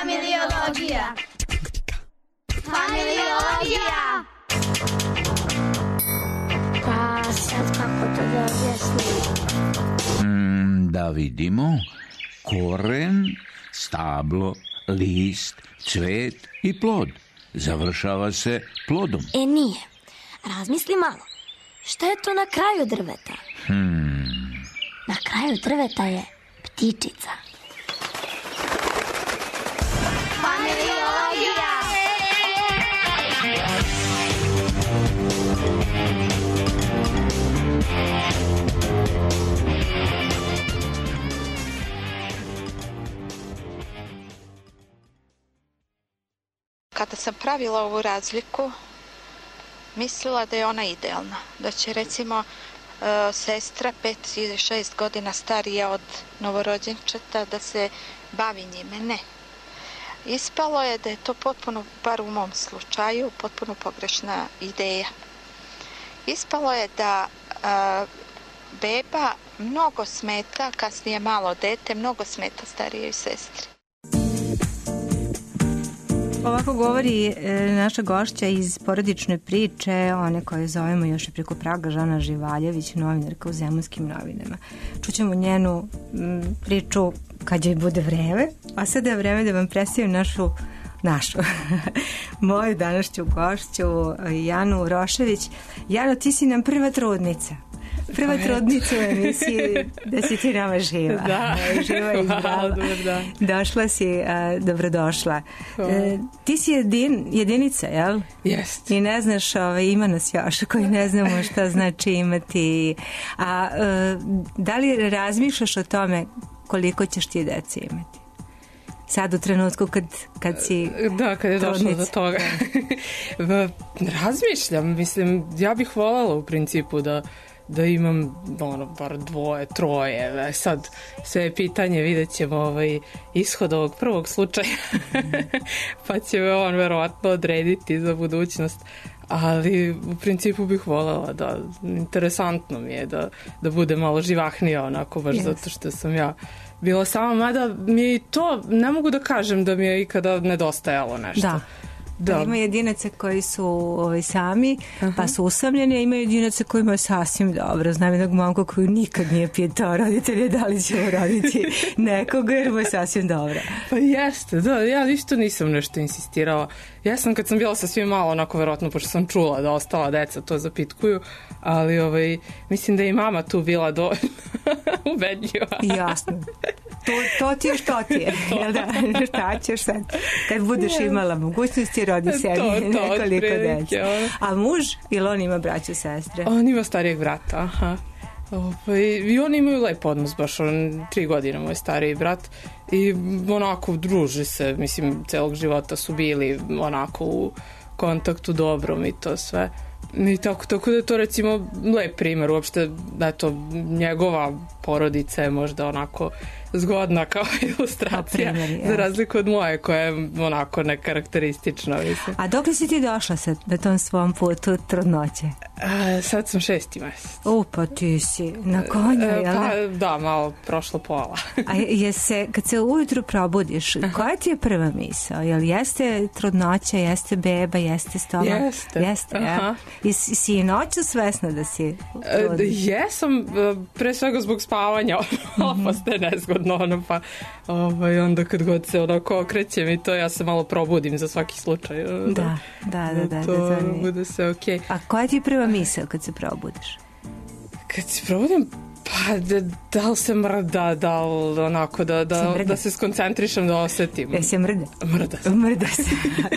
Familiologija. Familiologija. Pa sad kako to da objasnim? Da vidimo. Koren, stablo, list, cvet i plod. Završava se plodom. Nije. Razmisli malo. Šta je to na kraju drveta? Na kraju drveta je ptičica. Familiologija. Kada sam pravila ovu razliku, mislila da je ona idealna. Da će recimo sestra 5 ili 6 godina starija od novorođenčeta da se bavi njime. Ne. Ispalo je da je to potpuno, bar u mom slučaju, potpuno pogrešna ideja. Ispalo je da beba mnogo smeta, kasnije malo dete, mnogo smeta starijoj sestri. Ovako govori naša gošća iz porodične priče, one koje zovemo još i preko praga, Žana Živaljević, novinarka u Zemunskim novinama. Čućemo njenu priču kad joj bude vreme, a sada je vreme da vam predstavim našu moju današnju gošću, Janu Rošević. Jano, ti si nam prva trudnica. Prva trudnica u emisiji da si ti nama živa. Da. Živa i zdrava. Došla si, dobrodošla. Ti si jedinica, jel? Jest. I ne znaš, ima nas još koji ne znamo šta znači imati. A da li razmišljaš o tome koliko ćeš ti dece imati? Sad u trenutku kad si da, kad je došlo do toga. Razmišljam, mislim, ja bih voljela u principu da imam bar 2, 3. Sad sve je pitanje, vidjet ćemo ishod ovog prvog slučaja pa će me on verovatno odrediti za budućnost, ali u principu bih voljela da, interesantno mi je da bude malo živahnija onako, baš zato što sam ja bila sama, mada mi je i to, ne mogu da kažem da mi je ikada nedostajalo nešto. Da. Ima jedinaca koji su sami, pa su usamljeni, a ima jedinaca kojima je sasvim dobro. Znam jednog momka koji nikad nije pitao roditelje da li će roditi nekoga, jer mu je sasvim dobro. Pa jeste, da, ja isto nisam nešto insistirala. Ja sam kad sam bila sa svim malo onako verovatno, pošto sam čula da ostala deca to zapitkuju, ali mislim da je i mama tu bila dovoljno ubedljiva. Jasno. To ti je što ti je. Šta ćeš sad? Kad budeš imala mogućnosti, rodi sebi nekoliko dece. A muž, ili on ima braću, sestre? On ima starijeg brata, aha. I oni imaju lep odnos, baš 3 godine moj stariji brat, i onako druži se, mislim, celog života su bili onako u kontaktu dobrom i to sve. I tako da je to recimo lep primer uopšte, da je to njegova porodica je možda onako zgodna kao ilustracija, za razliku od moje koja je onako nekarakteristična. Mislim. A dok li si ti došla sad na tom svom putu trudnoće? Sad sam 6. mesec. Pa ti si na konju, jel? Pa da, malo prošlo pola. A kad se ujutru probudiš, koja ti je prva misao? Jel jeste trudnoća, jeste beba, jeste stomak? Jeste, ja? Si i noću svesna da si trudna? Jesam, pre svega zbog spavanja, postaje nezgodno, pa onda kad god se onako okrećem i to, ja se malo probudim za svaki slučaj. Da. To bude sve okej. A koja ti je prva misao kad se probudiš? Kad se probudim, pa da li se mrda, da li onako da se skoncentrišem, da osetim. Se mrda? Mrda se.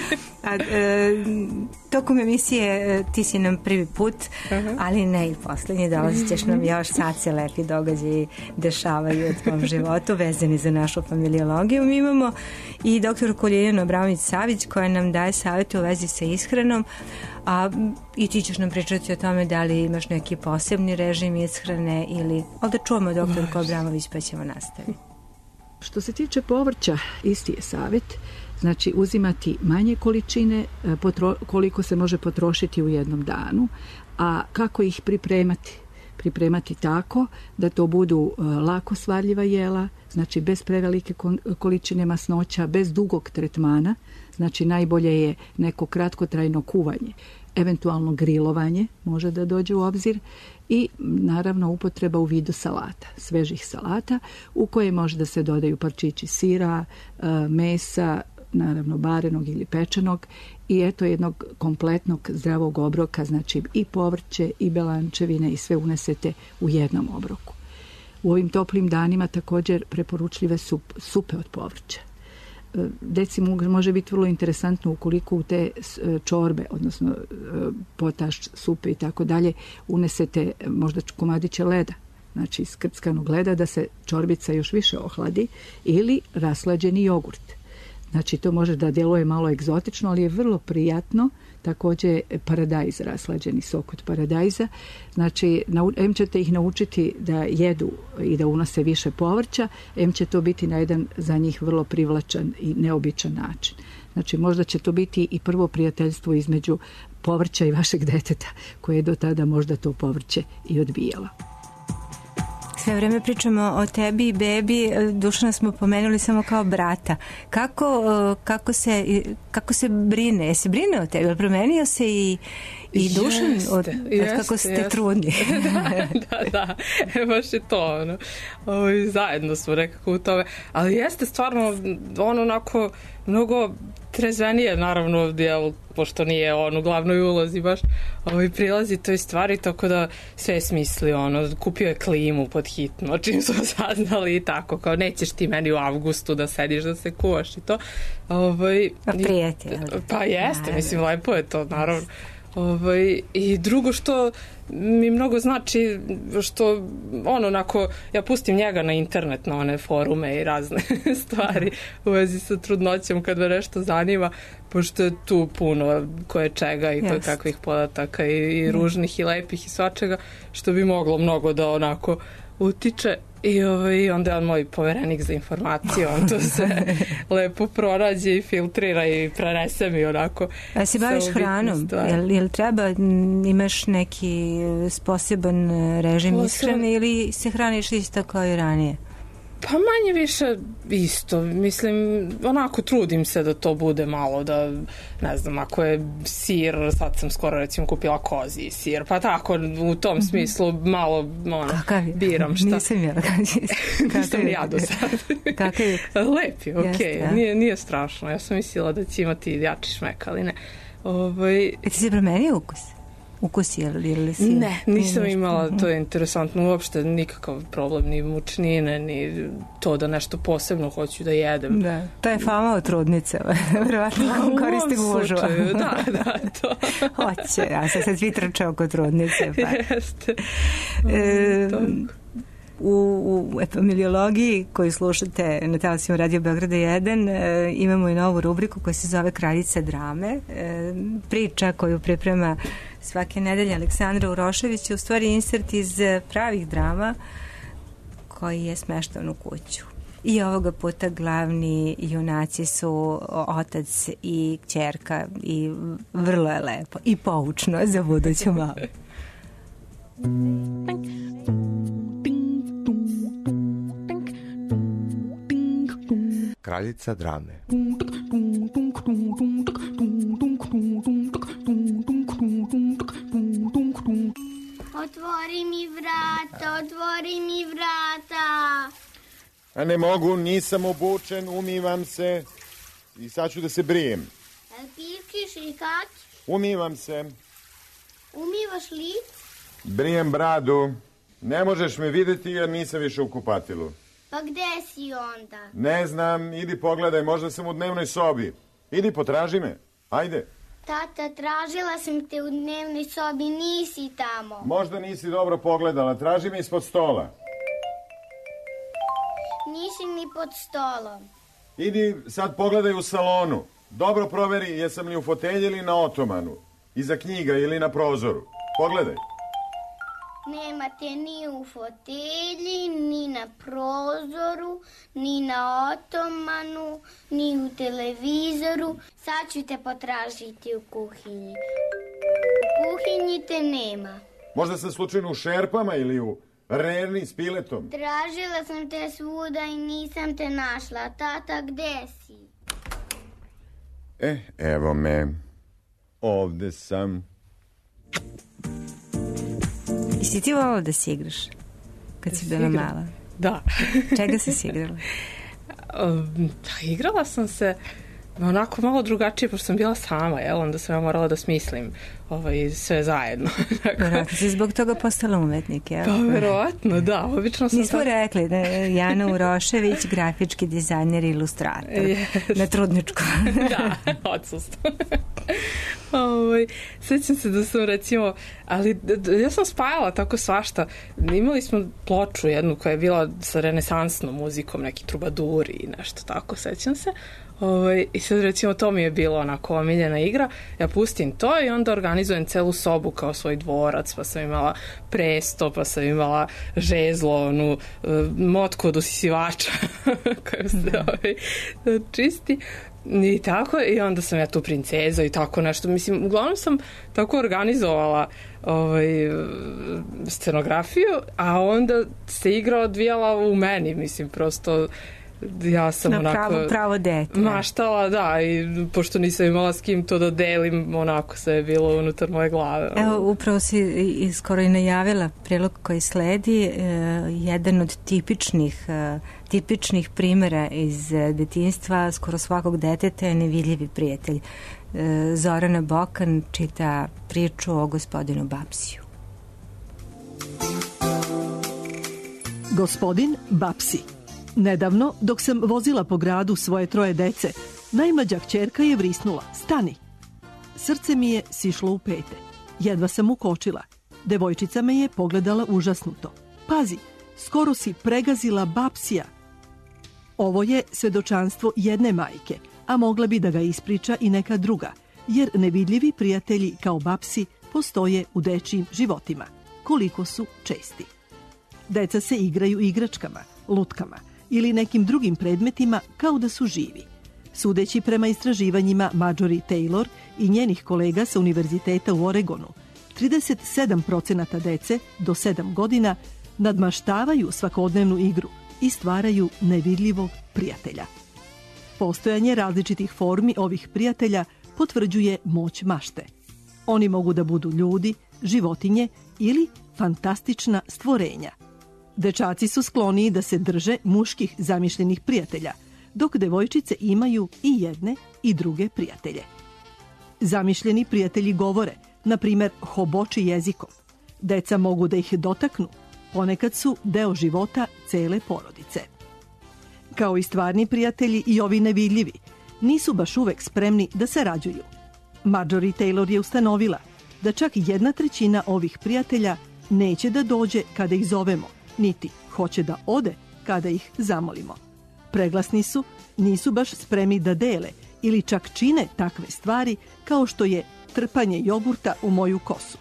Tokom emisije ti si nam prvi put, ali ne i poslednji, dolazit ćeš nam još, sad se lepi događaji dešavaju u tvom životu vezani za našu familiologiju. Mi imamo i doktoru Ljiljanu Abramović-Savić koja nam daje savjete u vezi sa ishranom, i ti ćeš nam pričati o tome da li imaš neki posebni režim ishrane ali da čujemo doktorku Abramović pa ćemo nastaviti. Što se tiče povrća, isti je savjet, znači uzimati manje količine koliko se može potrošiti u jednom danu, a kako ih pripremati? Pripremati tako da to budu lako svarljiva jela, znači bez prevelike količine masnoća, bez dugog tretmana, znači najbolje je neko kratkotrajno kuvanje, eventualno grilovanje može da dođe u obzir i naravno upotreba u vidu salata, svežih salata u koje može da se dodaju parčići sira, mesa, naravno barenog ili pečenog i eto jednog kompletnog zdravog obroka, znači i povrće i belančevine i sve unesete u jednom obroku. U ovim toplim danima također preporučljive su supe od povrća. Deci može biti vrlo interesantno ukoliko u te čorbe, odnosno potaš, supe i tako dalje, unesete možda komadiće leda, znači skrpskanog leda da se čorbica još više ohladi ili raslađeni jogurt. Znači to može da djeluje malo egzotično, ali je vrlo prijatno. Također paradajz, raslađeni sok od paradajza. Znači, em ćete ih naučiti da jedu i da unose više povrća, em će to biti na jedan za njih vrlo privlačan i neobičan način. Znači, možda će to biti i prvo prijateljstvo između povrća i vašeg deteta, koje je do tada možda to povrće i odbijalo. Sve vreme pričamo o tebi i bebi, Dušana smo pomenuli samo kao brata. Kako se brine? Jesi brine o tebi? Promenio se i Dušan od kako ste trudni? Da, baš je to. Zajedno smo nekako u tome. Ali jeste stvarno onako mnogo trezvenije, naravno, pošto nije on u glavnoj ulozi baš prilazi toj stvari, tako da sve smisli, kupio je klimu pod hitno, čim smo saznali i tako, kao nećeš ti meni u avgustu da sediš da se kuvaš i to. Prijatelj. Pa jeste, mislim, lepo je to, naravno. I drugo što mi mnogo znači, što ja pustim njega na internet, na one forume i razne stvari u vezi sa trudnoćom kad me nešto zanima, pošto je tu puno koje čega i koje kakvih podataka i ružnih i lepih i svačega, što bi moglo mnogo da onako utiče. I onda je on moj poverenik za informacije, on to se lepo pronađe i filtrira i prenese mi onako. A se baviš hranom? Jel treba, imaš neki poseban režim ishrane ili se hraniš isto kao i ranije? Pa manje više isto. Mislim, onako trudim se da to bude malo, da ne znam, ako je sir, sad sam skoro recimo kupila kozji sir, pa tako u tom smislu malo biram šta. Nisam ja. Nisam ja do sad. Kakav je? Lep je, okej. Nije strašno. Ja sam mislila da će imati jači šmek, ali ne. Ti se promenio ukus? Ukusi ili si? Ne, nisam imala, to je interesantno, uopšte nikakav problem, ni mučnine, ni to da nešto posebno hoću da jedem. Da, to je fama od trudnice, verovatno koristi gužva. Da, to. Hoće, ja sam se svi trče oko trudnice. Pa. Jeste. U epidemiologiji koju slušate na talasima Radio Beograda 1 imamo i novu rubriku koja se zove Kraljica drame. Priča koju priprema svake nedelje Aleksandra Urošević je u stvari insert iz pravih drama koji je smešten u kuću. I ovoga puta glavni junaci su otac i kćerka i vrlo je lepo i poučno za buduću malu. Kraljica drame. Otvori mi vrata, otvori mi vrata. A ne mogu, nisam obučen, umivam se i sad ću da se brijem. Piškiš i kak? Umivam se. Umivaš lice? Brijem bradu. Ne možeš me vidjeti jer nisam više u kupatilu. Pa gde si onda? Ne znam, idi pogledaj, možda sam u dnevnoj sobi. Idi, potraži me, ajde. Tata, tražila sam te u dnevnoj sobi, nisi tamo. Možda nisi dobro pogledala, traži me ispod stola. Nisi ni pod stolom. Idi, sad pogledaj u salonu. Dobro proveri jesam li u fotelji ili na otomanu. Iza knjiga ili na prozoru. Pogledaj. Nema te ni u fotelji, ni na prozoru, ni na otomanu, ni u televizoru. Sad ću te potražiti u kuhinji. U kuhinji te nema. Možda sam slučajno u šerpama ili u Rerni s piletom. Tražila sam te svuda i nisam te našla. Tata, gde si? Evo me. Ovde sam. I si ti volila da si igraš? Kad si bila mala? Da. Čega si igrala? Igrala sam se onako malo drugačije, pošto sam bila sama, onda sam ja morala da smislim sve zajedno. Verovatno si zbog toga postala umetnik, jel? Pa verovatno, da. Obično sam nismo rekli da je Jana Urošević, grafički dizajner i ilustrator. Na Trudničkom. Da, odsustvo. Sjećam se da sam recimo, ali ja sam spajala tako svašta. Imali smo ploču jednu koja je bila sa renesansnom muzikom, neki trubaduri i nešto tako, sjećam se. I sad recimo to mi je bilo onako omiljena igra. Ja pustim to i onda organizujem celu sobu kao svoj dvorac, pa sam imala presto, pa sam imala žezlo, onu motku od usisivača koja se čisti. I tako, i onda sam ja tu princeza i tako nešto. Mislim, uglavnom sam tako organizovala scenografiju, a onda se igra odvijala u meni, mislim, prosto ja sam pravo dete. Maštala, da, i pošto nisam imala s kim to da delim, onako sve je bilo unutar moje glave. Evo, upravo si skoro i najavila prilog koji sledi. Jedan od tipičnih primjera iz detinjstva skoro svakog deteta je Nevidljivi prijatelj. Zorana Bokan čita priču o gospodinu Bapsiju. Gospodin Bapsi. Nedavno, dok sam vozila po gradu svoje 3 dece, najmlađa kćerka je vrisnula: stani! Srce mi je sišlo u pete. Jedva sam ukočila. Devojčica me je pogledala užasnuto. Pazi, skoro si pregazila Bapsija. Ovo je svedočanstvo jedne majke, a mogla bi da ga ispriča i neka druga, jer nevidljivi prijatelji kao Bapsi postoje u dečijim životima. Koliko su česti. Deca se igraju igračkama, lutkama ili nekim drugim predmetima kao da su živi. Sudeći prema istraživanjima Marjorie Taylor i njenih kolega sa Univerziteta u Oregonu, 37% dece do 7 godina nadmaštavaju svakodnevnu igru i stvaraju nevidljivog prijatelja. Postojanje različitih formi ovih prijatelja potvrđuje moć mašte. Oni mogu da budu ljudi, životinje ili fantastična stvorenja. Dečaci su skloniji da se drže muških zamišljenih prijatelja, dok devojčice imaju i jedne i druge prijatelje. Zamišljeni prijatelji govore, na primjer, hoboči jezikom. Deca mogu da ih dotaknu, ponekad su deo života cele porodice. Kao i stvarni prijatelji i ovi nevidljivi, nisu baš uvek spremni da sarađuju. Marjorie Taylor je ustanovila da čak 1/3 ovih prijatelja neće da dođe kada ih zovemo, niti hoće da ode kada ih zamolimo. Preglasni su, nisu baš spremni da dele ili čak čine takve stvari kao što je trpanje jogurta u moju kosu.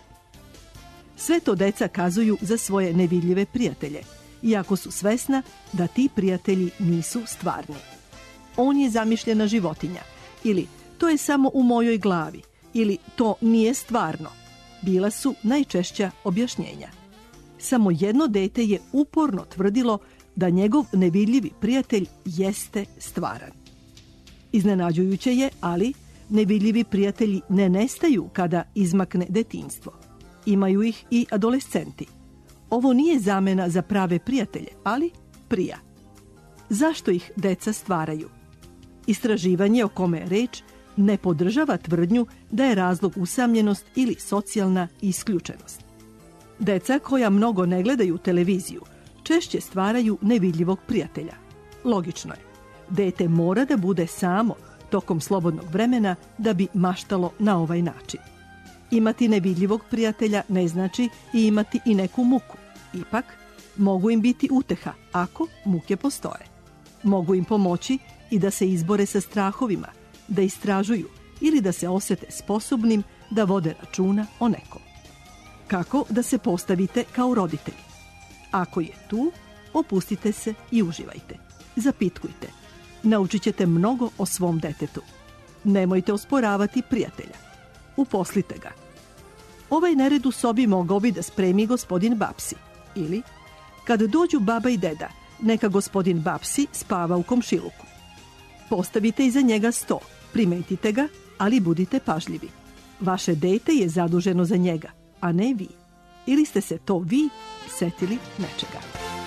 Sve to deca kazuju za svoje nevidljive prijatelje, iako su svesna da ti prijatelji nisu stvarni. On je zamišljena životinja, ili to je samo u mojoj glavi, ili to nije stvarno. Bila su najčešća objašnjenja. Samo jedno dete je uporno tvrdilo da njegov nevidljivi prijatelj jeste stvaran. Iznenađujuće je, ali nevidljivi prijatelji ne nestaju kada izmakne detinjstvo. Imaju ih i adolescenti. Ovo nije zamena za prave prijatelje, ali prija. Zašto ih deca stvaraju? Istraživanje o kome je reč ne podržava tvrdnju da je razlog usamljenost ili socijalna isključenost. Deca koja mnogo ne gledaju televiziju češće stvaraju nevidljivog prijatelja. Logično je. Dete mora da bude samo tokom slobodnog vremena da bi maštalo na ovaj način. Imati nevidljivog prijatelja ne znači i imati i neku muku. Ipak, mogu im biti uteha ako muke postoje. Mogu im pomoći i da se izbore sa strahovima, da istražuju ili da se osete sposobnim da vode računa o nekom. Kako da se postavite kao roditelji? Ako je tu, opustite se i uživajte. Zapitkujte. Naučit ćete mnogo o svom detetu. Nemojte osporavati prijatelja. Uposlite ga. Ovaj nered u sobi mogao bi da spremi gospodin Bapsi. Ili, Kad dođu baba i deda, neka gospodin Bapsi spava u komšiluku. Postavite iza njega sto, primetite ga, ali budite pažljivi. Vaše dete je zaduženo za njega, a ne vi. Ili ste se to vi setili nečega.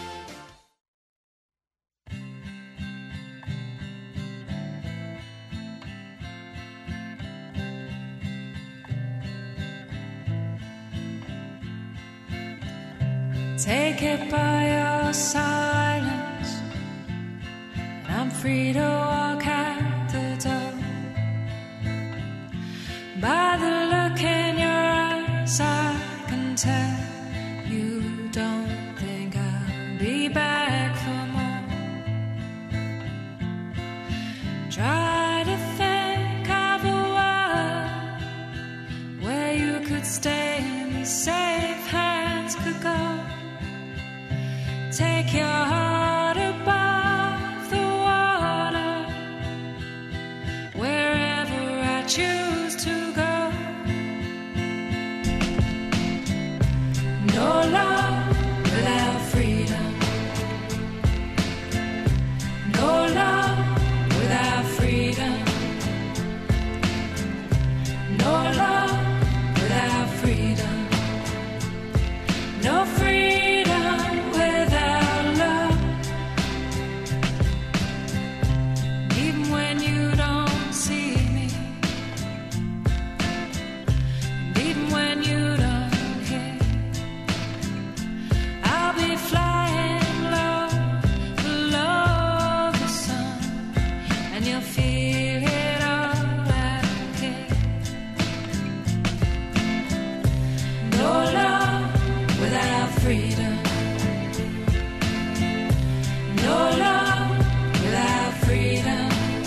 Take it by your silence, and I'm free to walk out the door. By the look in your eyes, I can tell you don't think I'll be back for more. Try to think of a world where you could stay and be safe, hands could go. Take your heart above the water, wherever I choose to go. No love without freedom. No love without freedom. No love without freedom. No freedom without love. Even when you don't see me, and even when you don't hear, I'll be flying low below the sun, and you'll feel it all out here. No love without freedom. No love without freedom.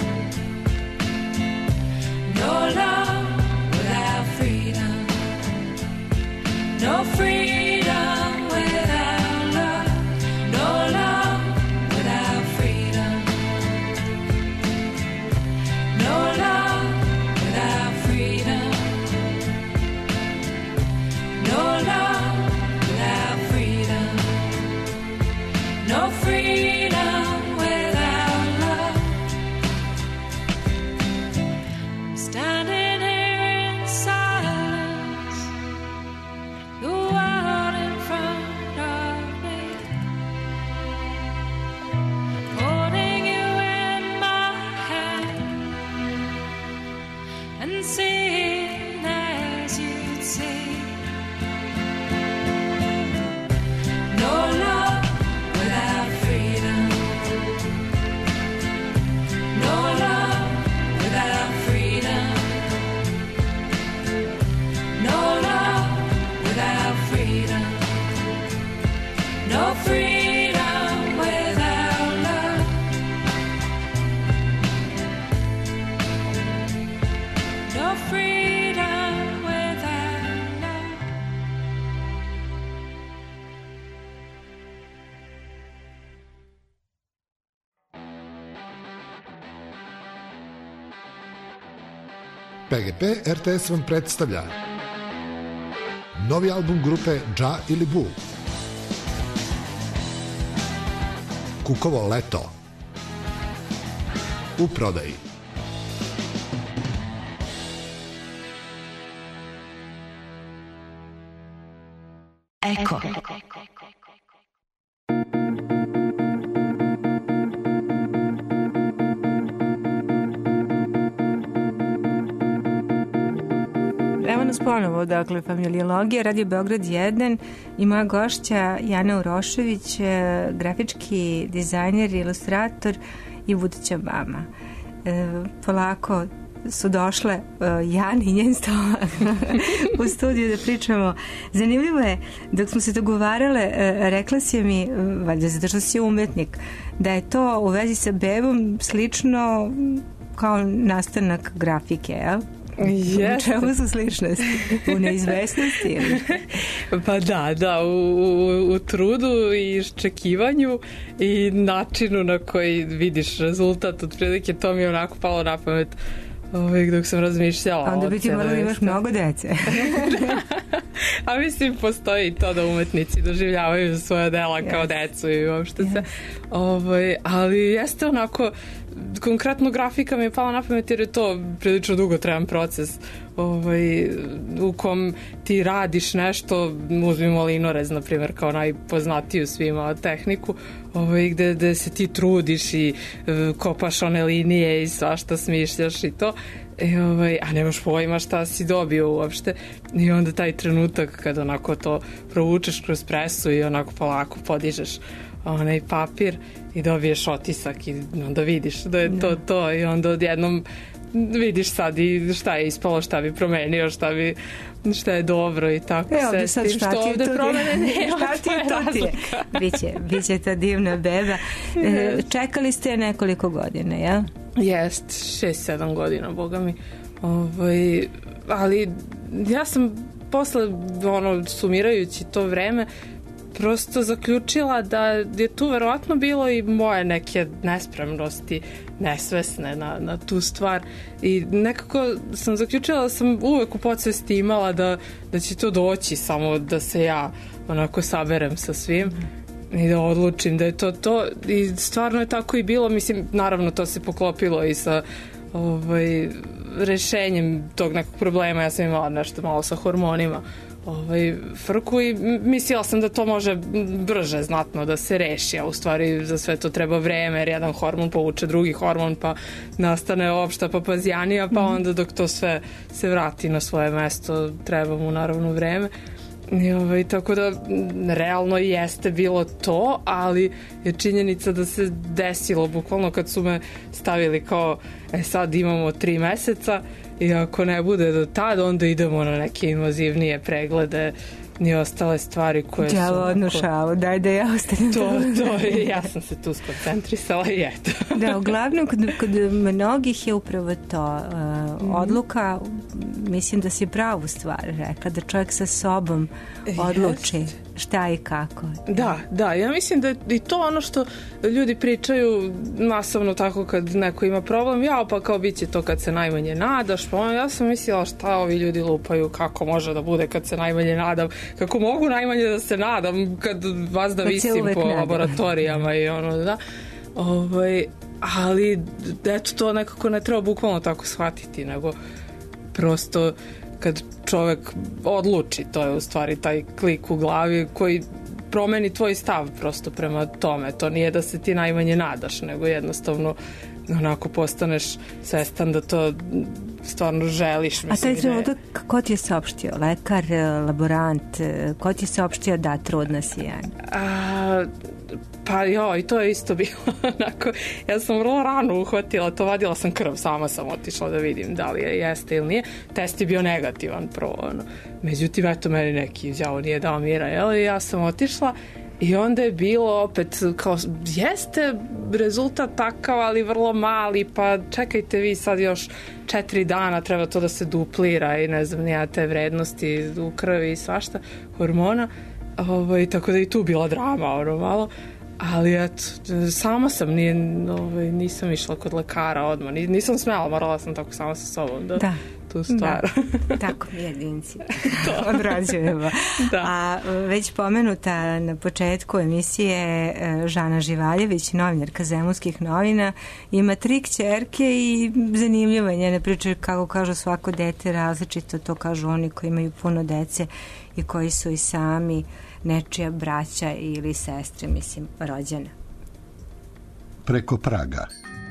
No love without freedom. No freedom without love. No love without freedom. No love without freedom. No love without freedom. No freedom without love. Standing here in silence, the world in front of me, holding you in my hand and seeing as you'd see. No love without freedom. No love without freedom. No love without freedom. No freedom without love. No freedom without love. PGP RTS vam predstavlja novi album grupe Dža ili Bu. Kukovo leto. U prodaji. Eko. Evo nas ponovo, dakle, Familiologija, Radio Beograd 1 i moja gošća Jana Urošević, grafički dizajner, ilustrator i buduća mama. Polako su došle Jan i njen stomak u studiju da pričamo. Zanimljivo je, dok smo se dogovarale, rekla si mi, valjda zato što si umetnik, da je to u vezi sa bebom slično kao nastanak grafike, jel? Jeste. U čemu su sličnosti? U neizvesnosti ili? Pa da, u trudu i iščekivanju i načinu na koji vidiš rezultat, otprilike to mi je onako palo na pamet dok sam razmišljala. Onda bi ti morala imaš mnogo dece. A mislim, postoji to da umetnici doživljavaju svoje dela kao decu i uopšte se. Ali jeste onako, konkretno grafika mi je pala na pamet jer je to prilično dugotrajan proces u kom ti radiš nešto, uzmimo linorez, na primjer, kao najpoznatiju svima tehniku, gde se ti trudiš i kopaš one linije i svašta smišljaš i to, a nemaš pojma šta si dobio uopšte, i onda taj trenutak kad onako to provučeš kroz presu i onako polako podižeš onaj papir i dobiješ otisak i onda vidiš da je to i onda odjednom vidiš sad i šta je ispalo, šta bi promenio, šta je dobro i tako se s tim što ovde promene nema, to je razlika. Biće ta divna beba. Čekali ste nekoliko godina, jel? Jest, 6-7 godina, boga mi. Ali ja sam posle, sumirajući to vreme, prosto zaključila da je tu verovatno bilo i moje neke nespremnosti, nesvesne na tu stvar, i nekako sam zaključila da sam uvek u podsvesti imala da će to doći, samo da se ja onako saberem sa svim i da odlučim da je to i stvarno je tako i bilo. Mislim, naravno to se poklopilo i sa rešenjem tog nekog problema. Ja sam imala nešto malo sa hormonima frku i mislila sam da to može brže znatno da se reši, a u stvari za sve to treba vreme, jer jedan hormon povuče drugi hormon, pa nastane opšta papazjanija, pa onda dok to sve se vrati na svoje mesto treba mu naravno vreme. Tako da realno jeste bilo to, ali je činjenica da se desilo bukvalno kad su me stavili kao sad imamo 3 meseca i ako ne bude do tada, onda idemo na neke invazivnije preglede i ostale stvari koje su... Đavo odnu šalu, daj da ja ostanem. Ja sam se tu skoncentrisala i eto. Da, uglavnom kod mnogih je upravo to odluka, mislim da si pravu stvar rekla, da čovjek sa sobom odluči šta i kako. Da, ja mislim da je i to ono što ljudi pričaju masovno tako kad neko ima problem, pa kao bit će to kad se najmanje nadaš, pa ja sam mislila šta ovi ljudi lupaju, kako može da bude kad se najmanje nadam, kako mogu najmanje da se nadam kad vas da visim po laboratorijama i ali eto, to nekako ne treba bukvalno tako shvatiti, nego prosto kad čovek odluči, to je u stvari taj klik u glavi koji promeni tvoj stav prosto prema tome. To nije da se ti najmanje nadaš, nego jednostavno onako postaneš svestan da to stvarno želiš. A taj trenutak, ko ti je saopštio? Lekar, laborant, ko ti je saopštio da trudna si Janja? Pa i to je isto bilo onako, ja sam vrlo rano uhvatila to, vadila sam krv, sama sam otišla da vidim da li jeste ili nije. Test je bio negativan prvo, međutim, eto, meni neki đavo nije dao mira, ja sam otišla i onda je bilo opet kao, jeste rezultat takav, ali vrlo mali, pa čekajte vi sad još 4 dana, treba to da se duplira i ne znam, nija te vrednosti u krvi i svašta, hormona, tako da i tu bila drama, malo. Ali eto, sama sam, nisam išla kod lekara odmah, nisam smela, morala sam tako sama sa sobom da tu stvar. Tako mi jedinci odrađujemo. A već pomenuta na početku emisije Žana Živaljević, novinarka Zemunskih novina, ima 3 kćerke i zanimljivo je njene priče, kako kažu, svako dete različito, to kažu oni koji imaju puno dece i koji su i sami nečija braća ili sestre, mislim, rođena. Preko praga.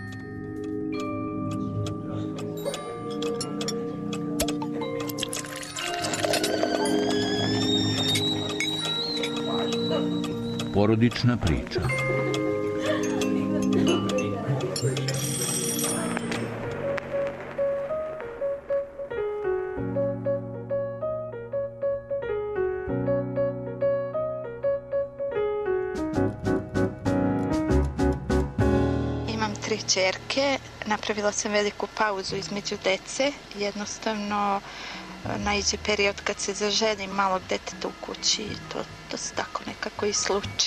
Porodična priča. Čerke, napravila sam veliku pauzu između dece, jednostavno naiđe period kad se zaželi malog deteta u kući i to se tako nekako i sluči.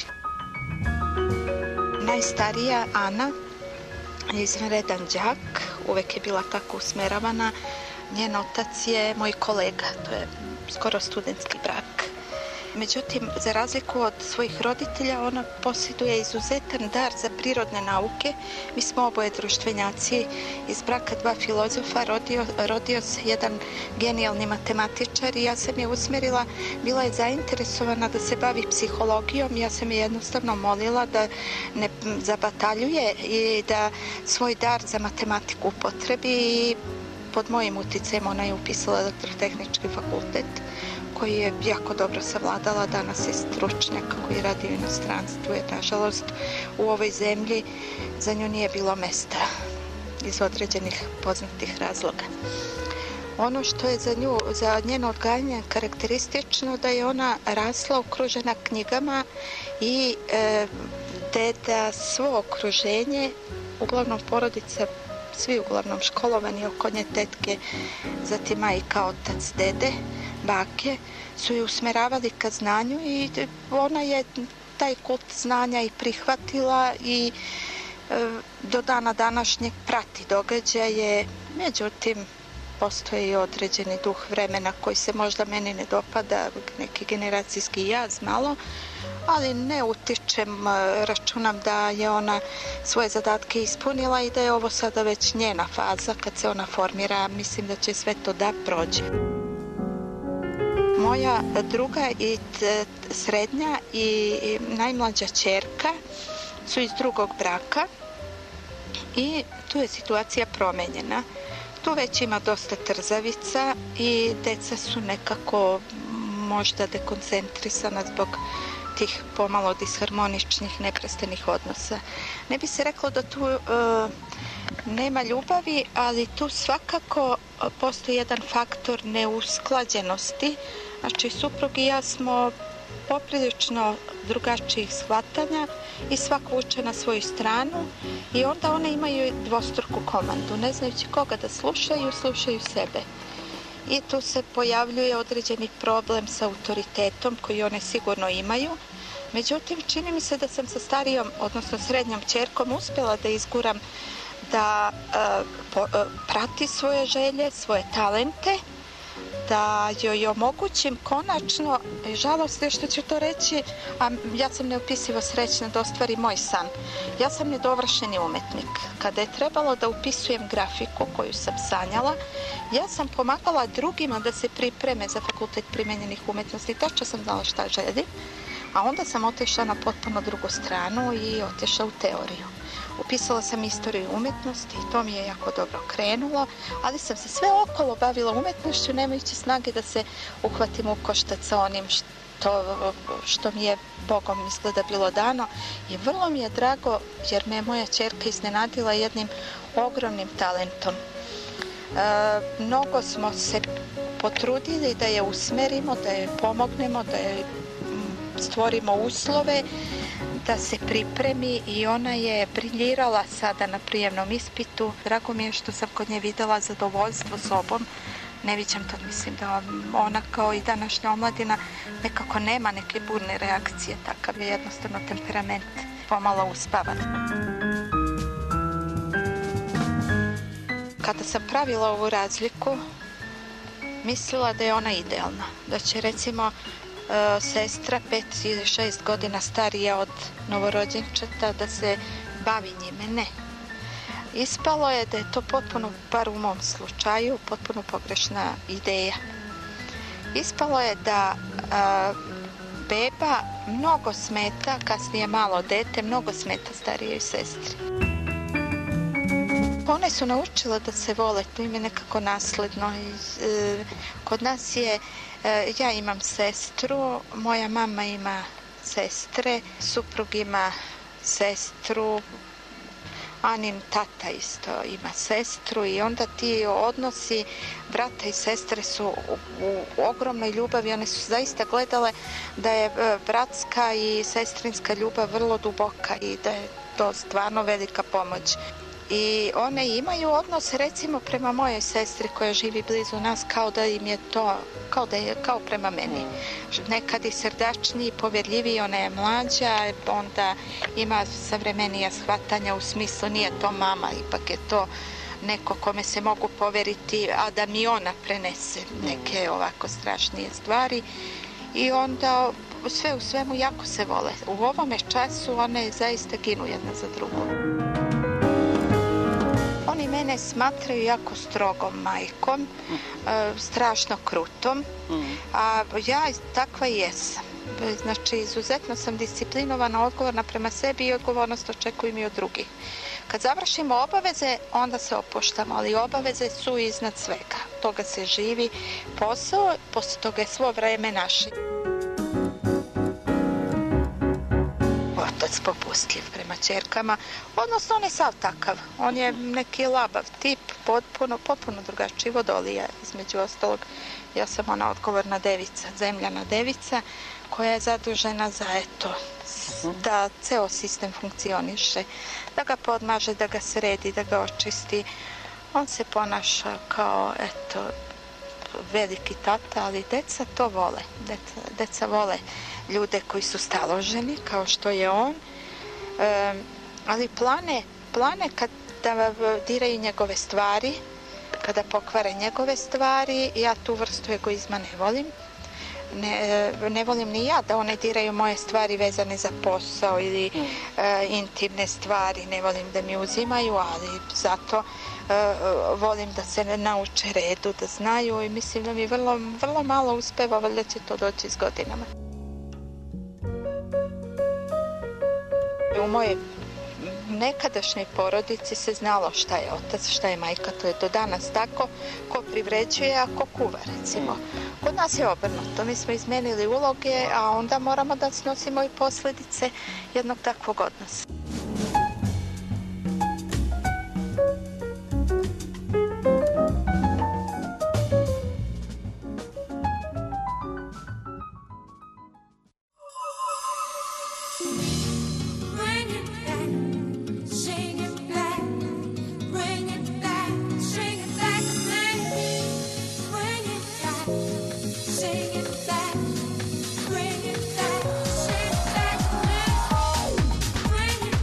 Najstarija Ana je izvanredan đak, uvek je bila tako usmeravana, njen otac je moj kolega, to je skoro studentski brak. Međutim, za razliku od svojih roditelja, ona posjeduje izuzetan dar za prirodne nauke. Mi smo oboje društvenjaci, iz braka dva filozofa rodio se jedan genijalni matematičar i ja sam je usmerila, bila je zainteresovana da se bavi psihologijom, ja sam je jednostavno molila da ne zabataljuje i da svoj dar za matematiku upotrebi i pod mojim uticajem ona je upisala elektrotehnički fakultet, koji je jako dobro savladala, danas je stručnjak koji radi u inostranstvu, jer nažalost u ovoj zemlji za nju nije bilo mesta iz određenih poznatih razloga. Ono što je za njeno odgajanje karakteristično da je ona rasla okružena knjigama i da svo okruženje, uglavnom porodica, svi uglavnom školovani oko nje, tetke, zatim majka, otac, dede, bake, su je usmeravali ka znanju i ona je taj kult znanja i prihvatila i do dana današnjeg prati događaje. Međutim, postoji i određeni duh vremena koji se možda meni ne dopada, neki generacijski jaz malo, ali ne utičem, računam da je ona svoje zadatke ispunila i da je ovo sada već njena faza kad se ona formira. Mislim da će sve to da prođe. Moja druga i srednja i najmlađa ćerka su iz drugog braka i tu je situacija promenjena. Tu već ima dosta trzavica i deca su nekako možda dekoncentrisana zbog tih pomalo disharmoničnih, neprestanih odnosa. Ne bi se reklo da tu nema ljubavi, ali tu svakako postoji jedan faktor neusklađenosti. Znači, suprug i ja smo poprilično drugačijih shvatanja i svak vuče na svoju stranu i onda one imaju dvostruku komandu. Ne znajući koga da slušaju, slušaju sebe. I tu se pojavljuje određeni problem sa autoritetom koji one sigurno imaju. Međutim, čini mi se da sam sa starijom, odnosno srednjom ćerkom uspjela da izguram da prati svoje želje, svoje talente, da joj omogućim konačno, žalost je što ću to reći, a ja sam neopisivo srećna da ostvari moj san. Ja sam nedovršeni umetnik. Kada je trebalo da upisujem grafiku koju sam sanjala, ja sam pomagala drugima da se pripreme za fakultet primenjenih umetnosti. Tačno sam znala šta želim, a onda sam otišla na potpuno drugu stranu i otišla u teoriju. Upisala sam istoriju umetnosti i to mi je jako dobro krenulo, ali sam se sve okolo bavila umetnošću, nemajući snage da se uhvatim u koštac sa onim što mi je Bogom izgleda bilo dano. I vrlo mi je drago jer me je moja ćerka iznenadila jednim ogromnim talentom. Mnogo smo se potrudili da je usmerimo, da je pomognemo, da je stvorimo uslove da se pripremi i ona je briljirala sada na prijemnom ispitu. Drago mi je što sam kod nje videla zadovoljstvo sobom. Ne viđam to, mislim da ona kao i današnja omladina nekako nema neke burne reakcije, takav je jednostavno temperament pomalo uspavan. Kada sam pravila ovu razliku, mislila da je ona idealna, da će recimo sestra 5 ili 6 godina starija od novorođenčeta da se bavi njime. Ne. Ispalo je da je to potpuno, bar u mom slučaju, potpuno pogrešna ideja. Ispalo je da beba mnogo smeta, kasnije malo dete, mnogo smeta starijoj sestri. One su naučile da se vole, to im je nekako nasledno. Kod nas je, ja imam sestru, moja mama ima sestre, suprug ima sestru, Anin tata isto ima sestru i onda ti odnosi brata i sestre su u ogromnoj ljubavi. One su zaista gledale da je bratska i sestrinska ljubav vrlo duboka i da je to stvarno velika pomoć. I one imaju odnos recimo prema mojoj sestri koja živi blizu nas kao da im je to, kao prema meni. Nekad i srdačniji, povjerljiviji, ona je mlađa, onda ima savremenija shvatanja u smislu nije to mama, ipak je to neko kome se mogu poveriti, a da mi ona prenese neke ovako strašnije stvari. I onda sve u svemu jako se vole. U ovome času one zaista ginu jedna za drugom. Oni mene smatraju jako strogom majkom, strašno krutom, a ja takva jesam. Znači, izuzetno sam disciplinovana, odgovorna prema sebi i odgovornost očekujem i od drugih. Kad završimo obaveze, onda se opuštamo, ali obaveze su iznad svega. Toga se živi posao, posle toga je svo vreme naše. Otac popustljiv prema ćerkama, odnosno on je sav takav. On je neki labav tip, potpuno drugačiji, vodolija između ostalog. Ja sam ona odgovorna devica, zemljana devica, koja je zadužena za da ceo sistem funkcioniše, da ga podmaže, da ga sredi, da ga očisti. On se ponaša kao, veliki tata, ali deca to vole. Deca vole ljude koji su staloženi, kao što je on, ali plane kada diraju njegove stvari, kada pokvare njegove stvari, ja tu vrstu egoizma ne volim. Ne volim ni ja da one diraju moje stvari vezane za posao ili intimne stvari, ne volim da mi uzimaju, ali zato volim da se nauče redu, da znaju i mislim da mi vrlo malo uspeva, valjda će to doći s godinama. U mojoj nekadašnjoj porodici se znalo šta je otac, šta je majka, to je do danas tako, ko privređuje, a ko kuva, recimo. Kod nas je obrnuto, mi smo izmenili uloge, a onda moramo da snosimo i posledice jednog takvog odnosa. Bring it back.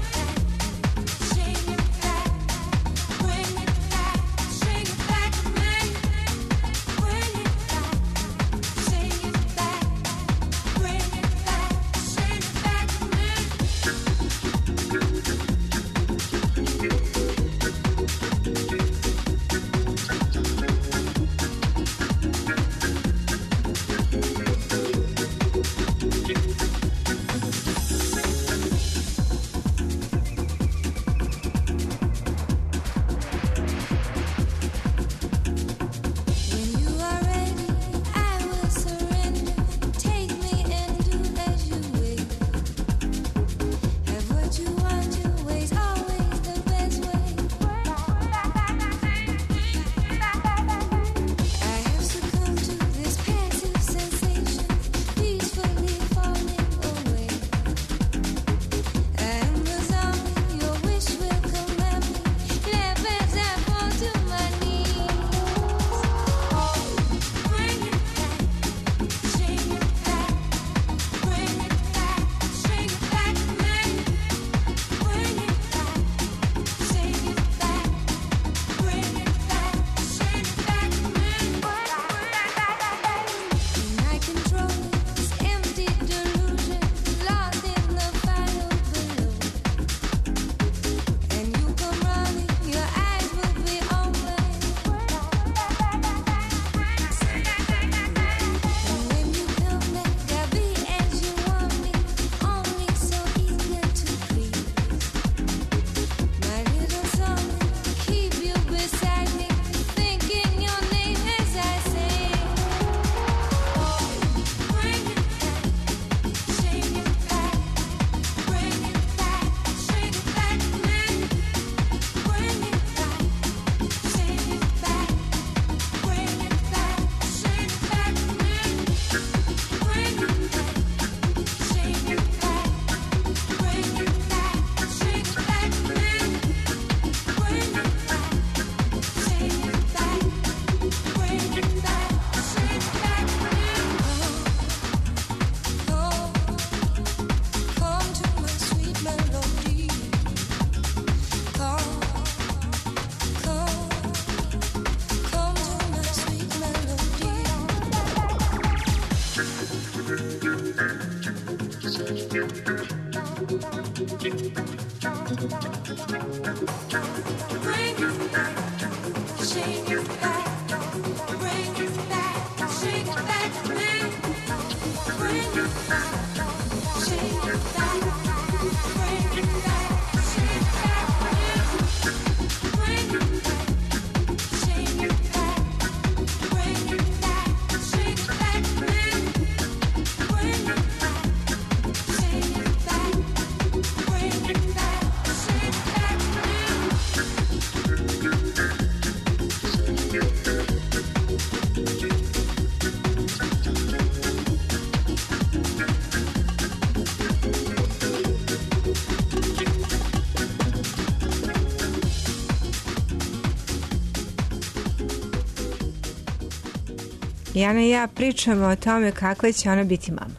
Jana i ja pričamo o tome kakva će ona biti mama.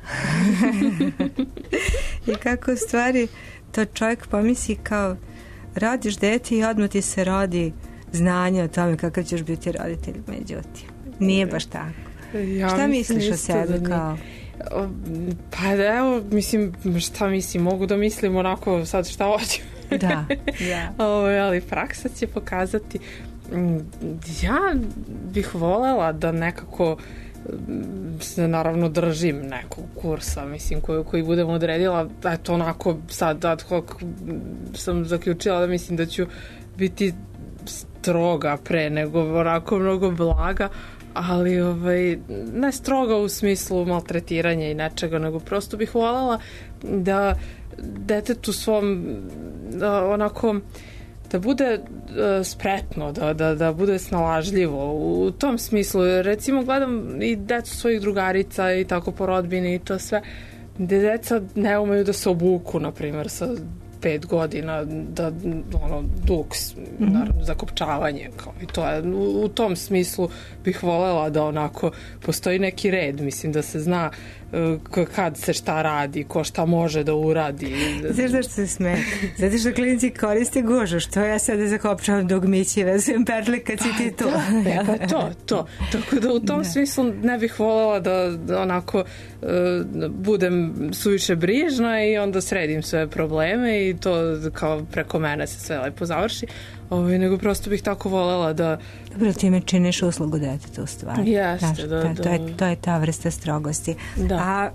I kako u stvari to čovjek pomisli kao rodiš dete i odmah ti se rodi znanje o tome kakav ćeš biti roditelj. Međutim, nije baš tako. Šta misliš o sebi kao? Pa evo, mislim, šta mislim, mogu da mislim onako sad šta hoću. Da. Ali praksa će pokazati. Ja bih volela da nekako se naravno držim nekog kursa, mislim, koji budem odredila. Eto, onako sad ad hoc sam zaključila da mislim da ću biti stroga pre nego onako mnogo blaga, ali ne stroga u smislu maltretiranja i nečega, nego prosto bih voljela da detetu svom onako da bude spretno, da bude snalažljivo u tom smislu. Recimo gledam i decu svojih drugarica i tako po rodbini i to sve, gde deca ne umeju da se obuku, na primjer, sa 5 godina, da duks, naravno, zakopčavanje, kao i to je. U tom smislu bih voljela da onako postoji neki red, mislim, da se zna kad se šta radi, ko šta može da uradi. Znaš zašto se smeje? Zato što klinici koriste gužu, što ja sada zakopčavam dugmići, vezujem perle kad si ti tu. To. Tako da u tom smislu ne bih voljela da onako budem suviše brižna i onda sredim sve probleme i to kao preko mene se sve lepo završi. Nego prosto bih tako voljela da... Dobro, time činiš uslugu detetu u stvari. Jeste, da. To je ta vrsta strogosti. Da. A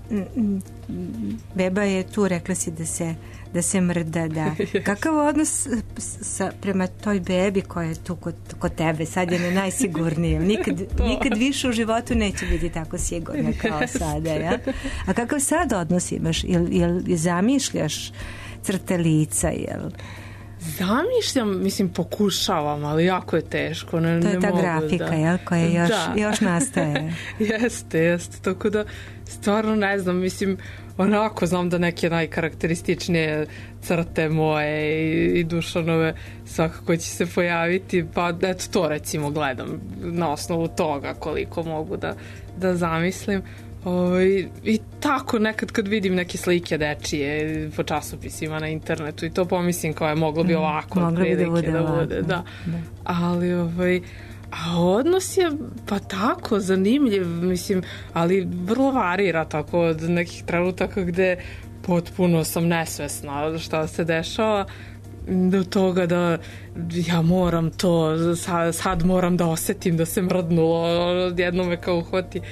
beba je tu, rekla si da se mrda, da. Kakav odnos prema toj bebi koja je tu kod tebe, sad je na najsigurnije. Nikad više u životu neće biti tako sigurna kao sada, ja? A kakav sad odnos imaš? Jel zamišljaš crte lica, jel... Zamišljam, mislim, pokušavam, ali jako je teško. To je ta grafika, jel, koja još nastaje. Jeste, tako da stvarno ne znam, mislim, onako znam da neke najkarakterističnije crte moje i Dušanove svakako će se pojaviti, pa eto to recimo gledam na osnovu toga koliko mogu da zamislim. I tako nekad kad vidim neke slike dečije po časopisima na internetu i to pomislim kao je moglo bi ovako moglo bi da bude. Da. Ali a odnos je pa tako zanimljiv, mislim, ali vrlo varira tako od nekih trenutaka gde potpuno sam nesvesna šta se dešava do toga da ja moram to sad moram da osetim da se mrdnulo, jedno me kao uhvati.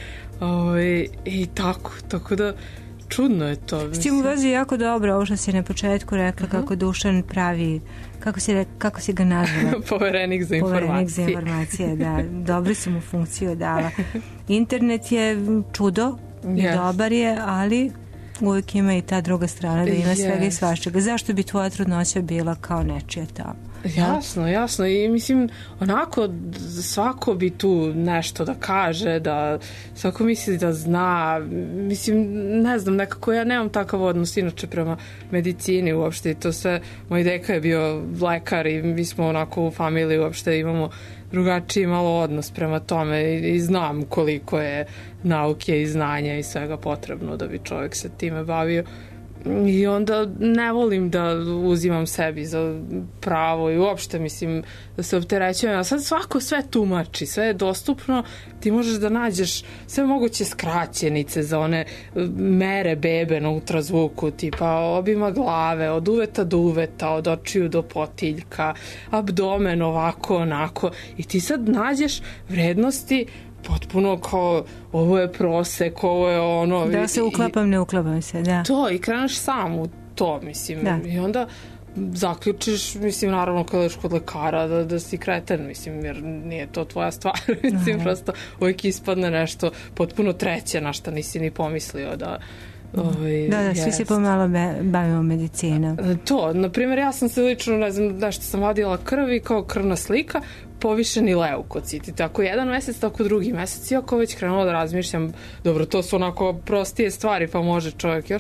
I tako da čudno je to. S tim u vezi jako dobro ovo što si na početku rekla kako Dušan pravi, kako si ga nazvala? Poverenik za informacije, da. Dobro si mu funkciju dala. Internet je čudo i dobar je, ali uvijek ima i ta druga strana da ima svega i svačega. Zašto bi tvoja trudnoća bila kao nečija tamo? Jasno i mislim onako svako bi tu nešto da kaže, da svako misli da zna, mislim ne znam, nekako ja nemam takav odnos inače prema medicini uopšte i to sve, moj deka je bio lekar i mi smo onako u familiji uopšte imamo drugačiji malo odnos prema tome i znam koliko je nauke i znanja i svega potrebno da bi čovjek se time bavio. I onda ne volim da uzimam sebi za pravo i uopšte mislim da se opterećujem, a sad svako sve tumači, sve je dostupno, ti možeš da nađeš sve moguće skraćenice za one mere bebe na ultrazvuku, tipa obima glave, od uveta do uveta, od očiju do potiljka, abdomen ovako, onako, i ti sad nađeš vrednosti potpuno kao ovo je prosek, ovo je ono... Da se uklapam, ne uklapam se, da. To, i kreneš sam u to, mislim. Da. I onda zaključiš, mislim, naravno kada ješ kod lekara da si kreten, mislim, jer nije to tvoja stvar. Mislim, prosto uvijek ispadne nešto potpuno treće na šta nisi ni pomislio da... Da, svi se pomalo bavimo medicinom. To, na primjer, ja sam se lično, ne znam, nešto sam vadila krv i kao krvna slika, povišeni leukociti, tako jedan mesec, tako drugi mesec, iako već krenuo da razmišljam, dobro, to su onako prostije stvari, pa može čovjek još,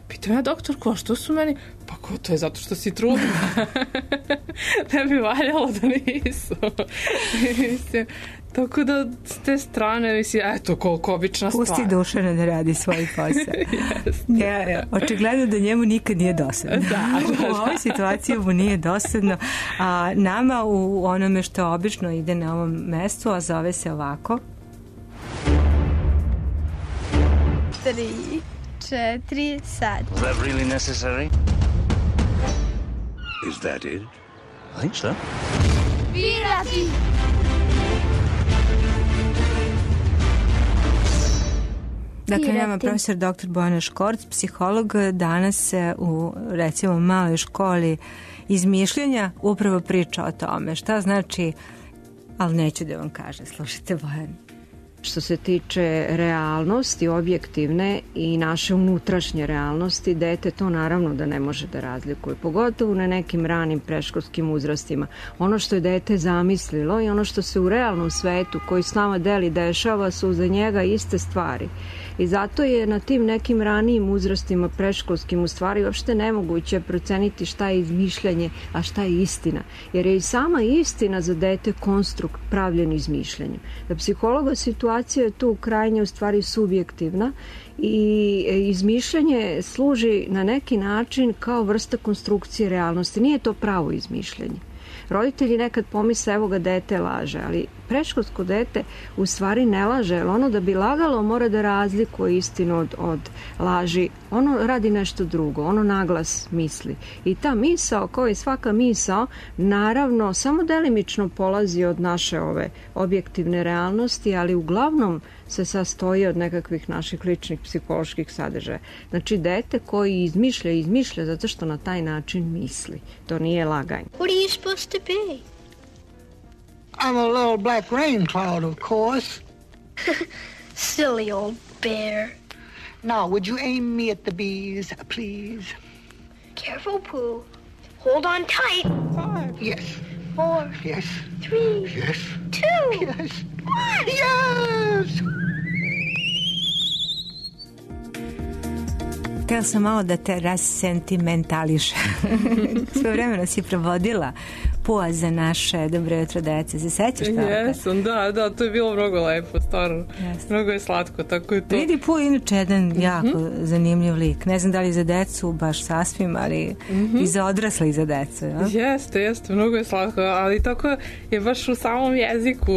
Pitam ja doktorku, a što su meni? Pa ko, to je zato što si trudna. Ne bi valjalo da nisu. Mislim, tako da s te strane, mislim, eto, koliko obična stvar. Pusti Dušana da radi svoj posao. Očigledno da njemu nikad nije dosadno. U ovoj situaciji mu nije dosadno. A nama u onome što obično ide na ovom mestu, a zove se ovako. 3, 4, sad. Is that really necessary? Is that it? I think so. Birati! Dakle, nama profesor dr. Bojana Škorc, psiholog, danas u, recimo, maloj školi izmišljenja upravo priča o tome. Šta znači, ali neću da vam kaže, slušajte Bojana. Što se tiče realnosti, objektivne i naše unutrašnje realnosti, dete to naravno da ne može da razlikuje, pogotovo na nekim ranim predškolskim uzrastima. Ono što je dete zamislilo i ono što se u realnom svetu koji s nama deli dešava su za njega iste stvari. I zato je na tim nekim ranijim uzrastima predškolskim u stvari uopšte nemoguće proceniti šta je izmišljanje, a šta je istina. Jer je i sama istina za dete konstrukt pravljen izmišljanjem. Da psihologa situacija je tu krajnje u stvari subjektivna i izmišljanje služi na neki način kao vrsta konstrukcije realnosti. Nije to pravo izmišljanje. Roditelji nekad pomisle, evo ga, dete laže, ali predškolsko dete u stvari ne laže, jer ono da bi lagalo mora da razlikuje istinu od laži. Ono radi nešto drugo, ono naglas misli. I ta misao, kao i svaka misao, naravno samo delimično polazi od naše ove objektivne realnosti, ali uglavnom se sastoji od nekakvih naših ličnih psiholoških sadržaja. Znači, dete koji izmišlja zato što na taj način misli. To nije laganje. What are you supposed to be? I'm a little black rain cloud, of course. Silly old bear. Now, would you aim me at the bees, please? Careful, Pooh. Hold on tight. 5. Yes. 4. Yes. 3. Yes. 2. Yes. 1. Yes! Htela sam malo da te rasentimentališe. Sve vremena si provodila Pua za naše Dobro jutro dece. Se sećaš toga? Jesam, da, to je bilo mnogo lepo, stvarno. Mnogo je slatko, tako je to. Vidi, Pua je inače jedan jako zanimljiv lik. Ne znam da li za decu baš sasvim, ali i za odrasle i za decu. Ja? Jeste, mnogo je slatko, ali tako je baš u samom jeziku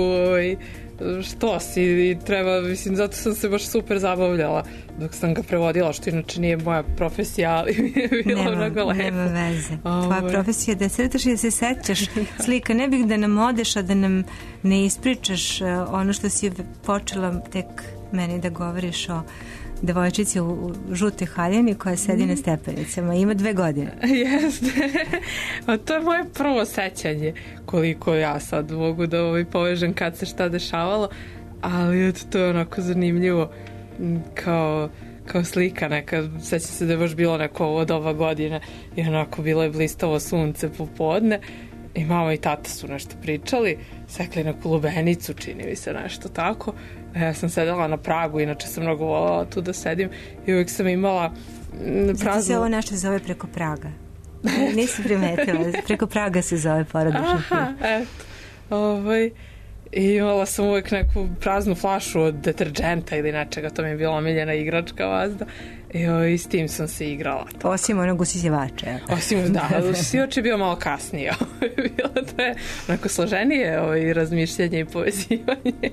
što si i treba, mislim, zato sam se baš super zabavljala dok sam ga prevodila, što inače nije moja profesija, ali mi je bilo mnogo lepo. Nema veze. Tvoja profesija je da crtaš i da se sećaš slika. Ne bih da nam odeš, a da nam ne ispričaš ono što si počela tek meni da govoriš o devojčici u žutoj haljini koja sedi na stepenicama. Ima 2 godine. Jeste. A to je moje prvo sećanje, koliko ja sad mogu da povežem kad se šta dešavalo, ali to je onako zanimljivo kao slika neka. Sećam se da je baš bilo neko od ova godine i onako bilo je blistavo sunce popodne i mama i tata su nešto pričali, sekli neku lubenicu, čini mi se nešto tako. Ja sam sedela na pragu, inače sam mnogo volala tu da sedim i uvijek sam imala praznu... Zato se ovo nešto zove preko praga. Nisam primetila, preko praga se zove porodični film. Eto. I imala sam uvijek neku praznu flašu od deterđenta ili nečega, to mi je bila omiljena igračka vazda. I s tim sam se igrala. Osim onog usisivača. Osim, da, usisivač je bio malo kasnije. Bilo to je onako složenije razmišljanje i povezivanje.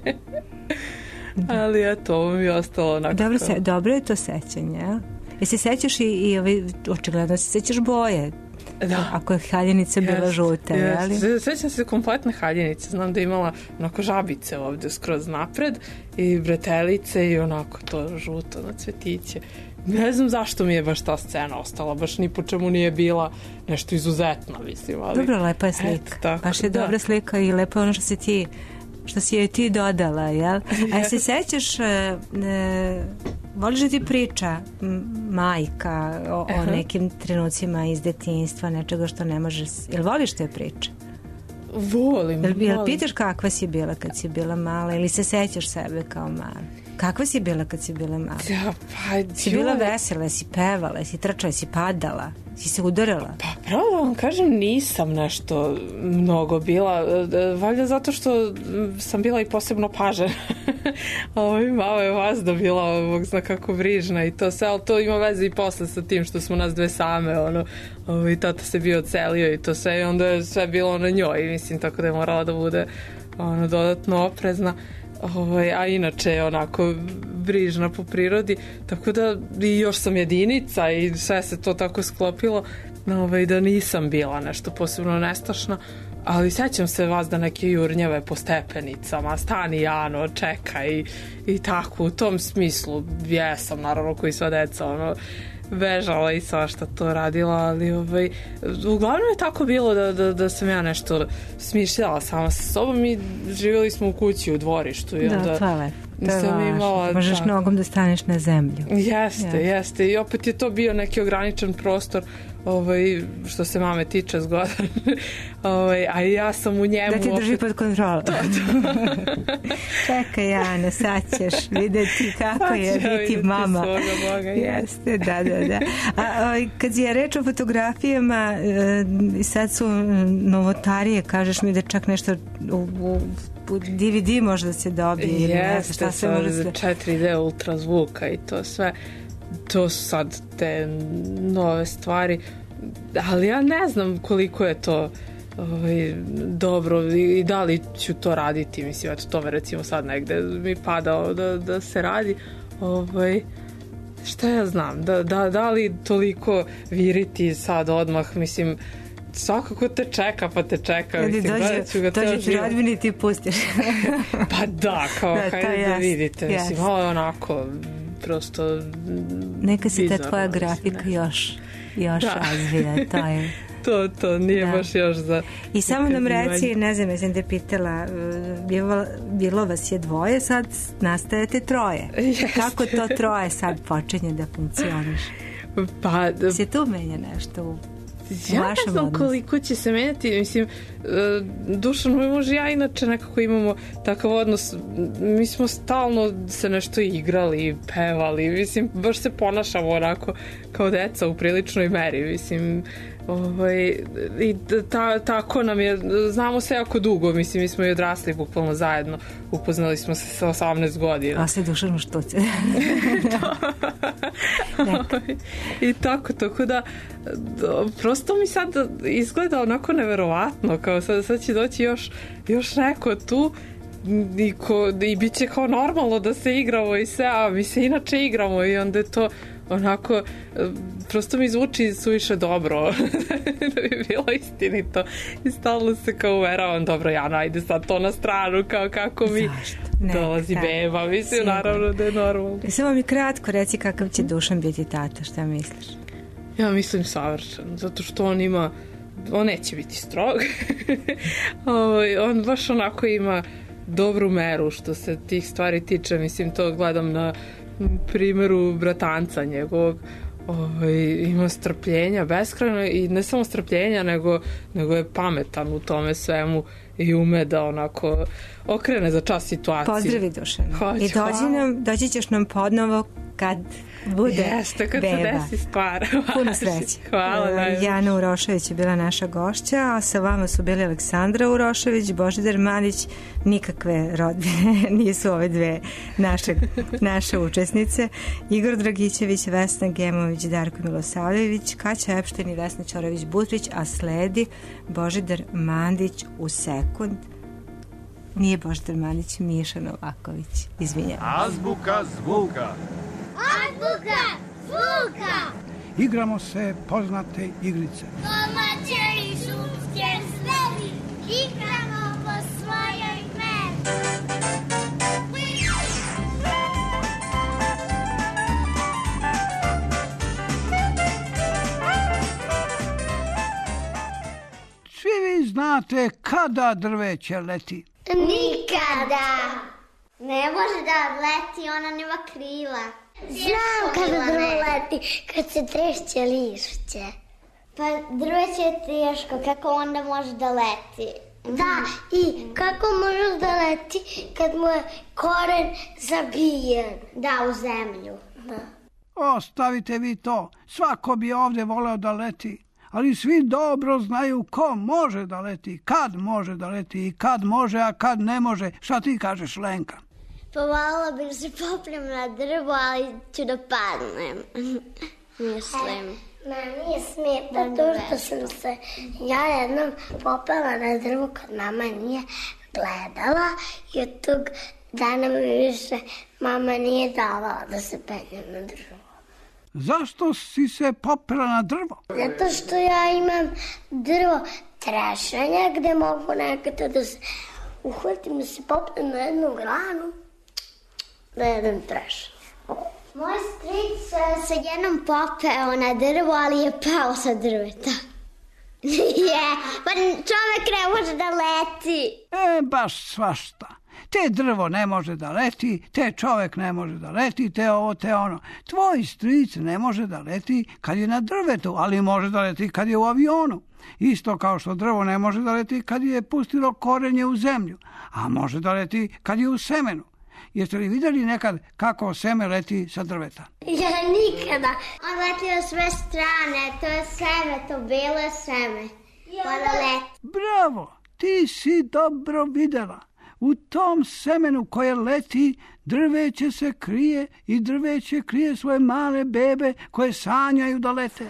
Ali eto, ovo mi je ostalo onako... Dobro je to sećanje, ja? Se sećaš i očigledno se sećaš boje? Da. Ako je haljenica bila žuta, jeli? Sećam se kompletne haljenice. Znam da je imala onako žabice ovde skroz napred i bretelice i onako to žuto na cvetiće. Ne znam zašto mi je baš ta scena ostala, baš ni po čemu nije bila nešto izuzetno, mislim. Ali... Dobro, lepa je slika. Baš je dobra slika i lepo je ono što si joj ti dodala, jel? A se sećaš, voliš da ti priča majka o nekim trenucima iz detinjstva, nečega što ne možeš, jel voliš te priče? Volim. Jel pitaš kakva si bila kad si bila mala ili se sećaš sebe kao mala? Kakva si bila kad si bila mala? Ja, pa... Si bila vesela, si pevala, si trčala, si padala, si se udarala? Pa pravo da vam kažem, nisam nešto mnogo bila. Valjda zato što sam bila i posebno pažena. Mama je vazda bila, Bog zna kako brižna i to sve, ali to ima veze i posle sa tim što smo nas dve same, i tata se bio odselio i to sve, i onda je sve bilo na njoj, mislim, tako da je morala da bude dodatno oprezna. A inače je onako brižna po prirodi, tako da i još sam jedinica i sve se to tako sklopilo da nisam bila nešto posebno nestašna, ali sećam se vas da neke jurnjave po stepenicama, stani Jano, čekaj i tako, u tom smislu jesam, naravno, koji sva deca bežala i svašta to radila, ali uglavnom je tako bilo da sam ja nešto smišljala sama sa sobom i živjeli smo u kući u dvorištu i onda to je važno. Možeš nogom da staneš na zemlju. Jeste i opet je to bio neki ograničen prostor što se mame tiče zgodan, a ja sam u njemu... Da ti drži pod kontrolom. Čekaj, Jana, sad ćeš videti kako je biti mama. Jeste, da. A kad je reč o fotografijama, sad su novotarije, kažeš mi da čak nešto u DVD može da se dobije. Jeste, sad 4D ultrazvuka i to sve. To su sad te nove stvari, ali ja ne znam koliko je to dobro i da li ću to raditi, mislim, eto to me recimo sad negde mi padao da se radi, šta ja znam, da li toliko viriti sad odmah, mislim, svakako te čeka, pa te čeka. Dođe ti rodbini ti pustiš. Pa da, kao hajde da vidite, mislim, ovo je onako prosto neka se ta tvoja grafika još razvija, to je to nije baš još za... I samo nam reci, ne znam, sam te pitala, bilo vas je dvoje, sad nastajete troje. Kako to troje sad počinje da funkcioniš? Pa... Se tu menja nešto u ja ne znam koliko će se menjati, mislim, Dušan, moj muž i ja inače nekako imamo takav odnos, mi smo stalno se nešto igrali, pevali, mislim, baš se ponašamo onako kao deca u priličnoj meri, mislim, i tako nam je, znamo se jako dugo, mislim, mi smo i odrasli bukvalno zajedno, upoznali smo se sa 18 godina. A se Dušan u štuce. I tako da prosto mi sad izgleda onako neverovatno, kao sad će doći još neko tu i bit će kao normalno da se igramo i sve, a mi se inače igramo i onda je to onako, prosto mi zvuči suviše dobro da bi bilo istinito i stalno se kao uveravam, dobro Jana, ajde sad to na stranu, kao kako mi dolazi beba, mislim naravno da je normalno. Samo mi kratko reci kakav će Dušan biti tata, šta misliš? Ja mislim savršen, zato što on neće biti strog, on baš onako ima dobru meru što se tih stvari tiče, mislim to gledam na primjeru bratanca njegovog, ima strpljenja beskrajno i ne samo strpljenja nego je pametan u tome svemu i ume da onako okrene za čas situaciju. Pozdravi Dušan. I doći ćeš nam podnovo kad bude kad beba. Se desi stvar. Puno sreće. Hvala. Jana Urošević je bila naša gošća, a sa vama su bili Aleksandra Urošević, Božidar Mandić, nikakve rodbine nisu ove dve naše učesnice, Igor Dragićević, Vesna Gemović, Darko Milosavljević, Kaća Epšten i Vesna Ćorović-Butrić, a sledi Božidar Mandić u sekund. Nije Božidar Mandić, Miša Novaković. Izvinjavam. Azbuka zvuka. Azbuka zvuka. Igramo se poznate igrice. Domaće i šumske stvari. Igramo po svojoj meri. Svi vi znate kada drveće leti. Nikada. Ne može da leti, ona nema krila. Znam kada drvo leti, kad se trešće lišće. Pa drveće je teško, kako onda može da leti? Da, i kako možeš da leti kad mu je koren zabijen? Da, u zemlju. Da. Ostavite vi to. Svako bi ovde voleo da leti. Ali svi dobro znaju ko može da leti, kad može da leti i kad može, a kad ne može. Šta ti kažeš, Lenka? Pa voljela bih da se popnem na drvo, ali ću da padnem. Mislim. Meni je smeta to što sam se ja jednom popela na drvo kad mama nije gledala i od tog dana mi više mama nije davala da se penjem na drvo. Zašto si se popela na drvo? Zato što ja imam drvo trešanja gde mogu nekada da se uhvatim, da se popnem na jednu granu, da jedem trešanje. Moj stric se jednom popeo na drvo, ali je pao sa drveta. Pa čovek ne može da leti. Baš svašta. Te drvo ne može da leti, te čovek ne može da leti, te ovo, te ono. Tvoj stric ne može da leti kad je na drvetu, ali može da leti kad je u avionu. Isto kao što drvo ne može da leti kad je pustilo korenje u zemlju, a može da leti kad je u semenu. Jeste li vidjeli nekad kako seme leti sa drveta? Ja nikada. On leti na sve strane, to je seme, to belo seme. Bravo, ti si dobro videla. U tom semenu koje leti, drveće se krije i drveće krije svoje male bebe koje sanjaju da lete.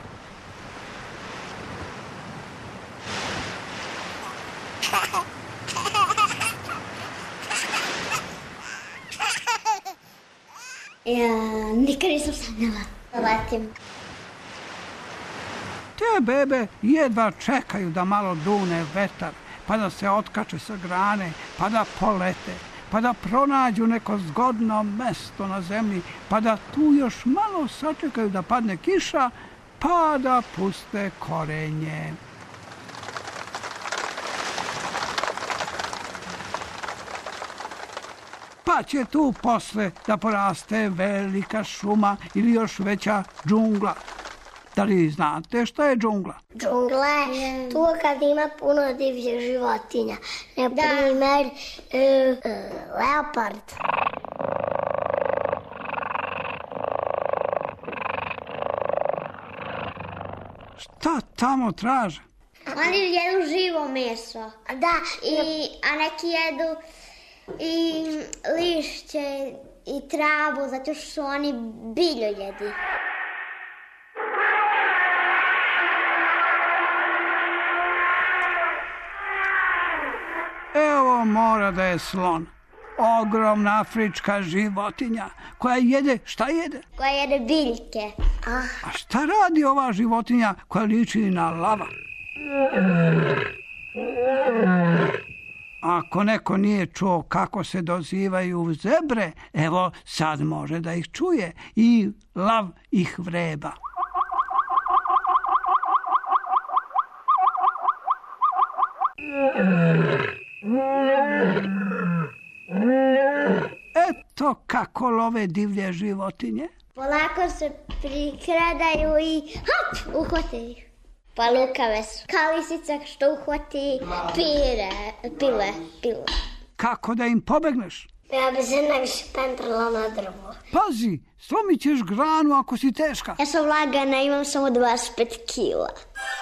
Ja nikad nisam sanjala da letim. Te bebe jedva čekaju da malo dune vetar, pa da se otkače sa grane, pa da polete, pa da pronađu neko zgodno mesto na zemlji, pa da tu još malo sačekaju da padne kiša, pa da puste korenje. Pa će tu posle da poraste velika šuma ili još veća džungla. Da li znate šta je džungla? Džungla je tu kad ima puno divljih životinja. Na primer, leopard. Šta tamo traže? Oni jedu živo meso. Da, a neki jedu i lišće i travu, zato što su oni biljojedi. Evo mora da je slon. Ogromna afrička životinja koja jede, šta jede? Koja jede biljke. A šta radi ova životinja koja liči na lava? Ako neko nije čuo kako se dozivaju zebre, evo sad može da ih čuje i lav ih vreba. Eto kako love divlje životinje. Polako se prikradaju i hop, uhvate ih. Pa lukave su. Kao lisica što uhvati pile. Kako da im pobegneš? Ja bi se najviše pentrala na drvo. Pazi, slomit ćeš granu ako si teška. Ja sam lagana, imam samo 25 kila.